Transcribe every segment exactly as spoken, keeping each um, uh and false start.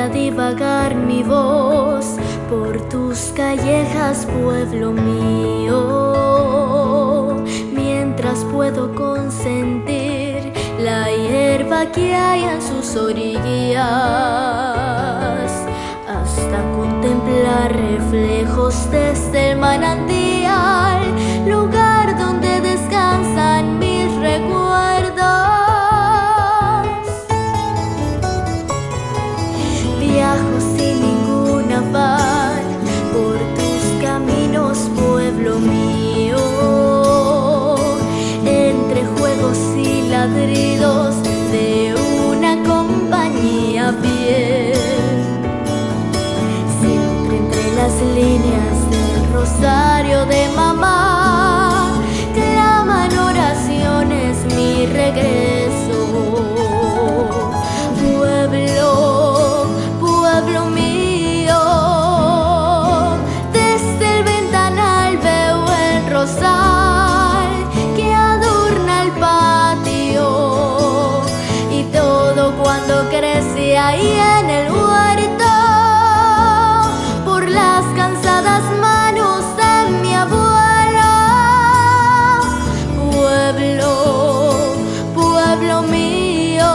a divagar mi voz por tus callejas, pueblo mío, mientras puedo consentir la hierba que hay en sus orillas, hasta contemplar reflejos desde el manantial, lugar donde descansan mis recuerdos. Viajo sin ningún afán por tus caminos, pueblo mío, entre juegos y ladridos de una compañía fiel. Siempre entre las líneas del rosario de mamá claman oraciones mi regreso. Pueblo, pueblo mío, desde el ventanal veo el rosal que adorna el patio y todo cuando crece ahí en el huerto, por las cansadas manos de mi abuela. Pueblo, pueblo mío,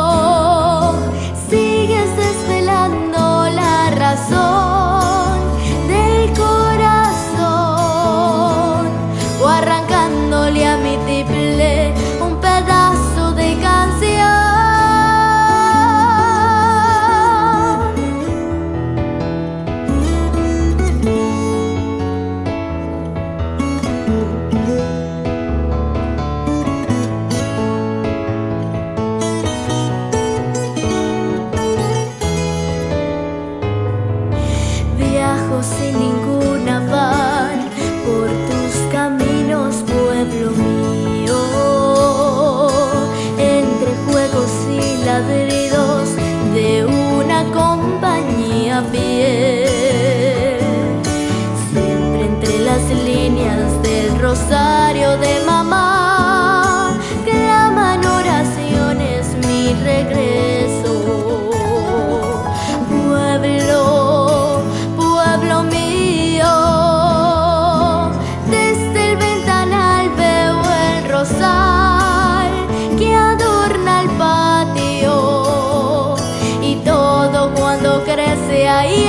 sigues desvelando la razón del corazón o arrancándole a mi tiple un pedazo de canción. Viajo sin ningún afán por tus caminos, pueblo mío, entre juegos y ladridos de una compañía fiel. Siempre entre las líneas del rosario de mamá claman oraciones mi regreso. Pueblo, pueblo mío, desde el ventanal veo el rosal que adorna el patio y todo cuando crece ahí